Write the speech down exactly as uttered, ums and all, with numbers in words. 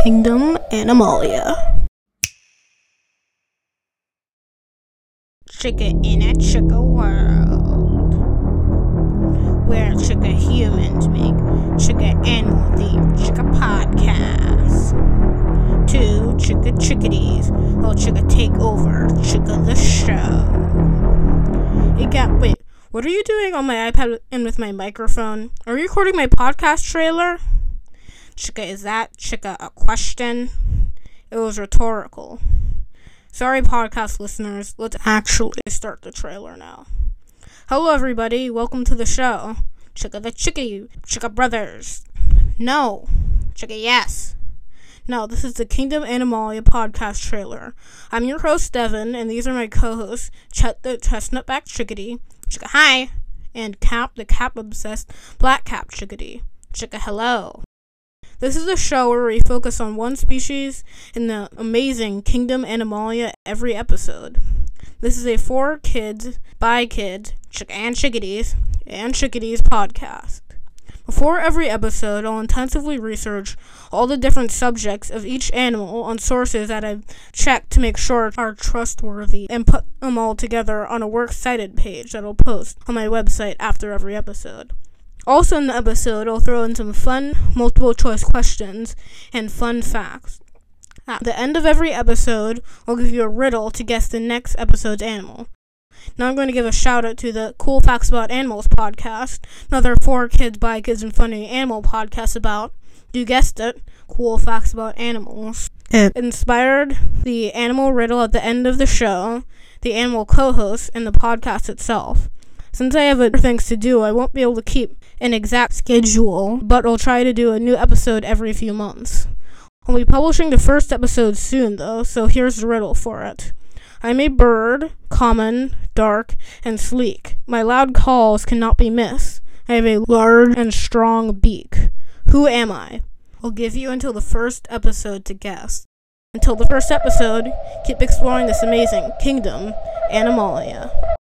Kingdom Animalia. Chicka in a chicka world, where chicka humans make chicka animal themed chicka podcasts. Two chicka chickadees will chicka take over chicka the show. It got wait. What are you doing on my iPad and with my microphone? Are you recording my podcast trailer? Chicka, is that chicka a question? It was rhetorical. Sorry, podcast listeners. Let's actually start the trailer now. Hello, everybody. Welcome to the show. Chicka the Chickadee. Chicka Brothers. No. Chicka yes. No, this is the Kingdom Animalia podcast trailer. I'm your host, Devin, and these are my co-hosts, Chet the Chestnut-backed Chickadee, Chicka hi, and Cap the Cap-obsessed Black-capped Chickadee. Chicka hello. This is a show where we focus on one species in the amazing Kingdom Animalia every episode. This is a for kids, by kids, chicka and chickadees, and chickadees podcast. Before every episode, I'll intensively research all the different subjects of each animal on sources that I've checked to make sure are trustworthy and put them all together on a works cited page that I'll post on my website after every episode. Also in the episode, I'll throw in some fun multiple choice questions and fun facts. At the end of every episode, I'll give you a riddle to guess the next episode's animal. Now I'm going to give a shout out to the Cool Facts About Animals podcast, another for kids, by kids, and funny animal podcast about, you guessed it, cool facts about animals. It inspired the animal riddle at the end of the show, the animal co-host, and the podcast itself. Since I have other things to do, I won't be able to keep an exact schedule, but I'll try to do a new episode every few months. I'll be publishing the first episode soon, though, so here's the riddle for it. I'm a bird, common, dark, and sleek. My loud calls cannot be missed. I have a large and strong beak. Who am I? I'll give you until the first episode to guess. Until the first episode, keep exploring this amazing Kingdom Animalia.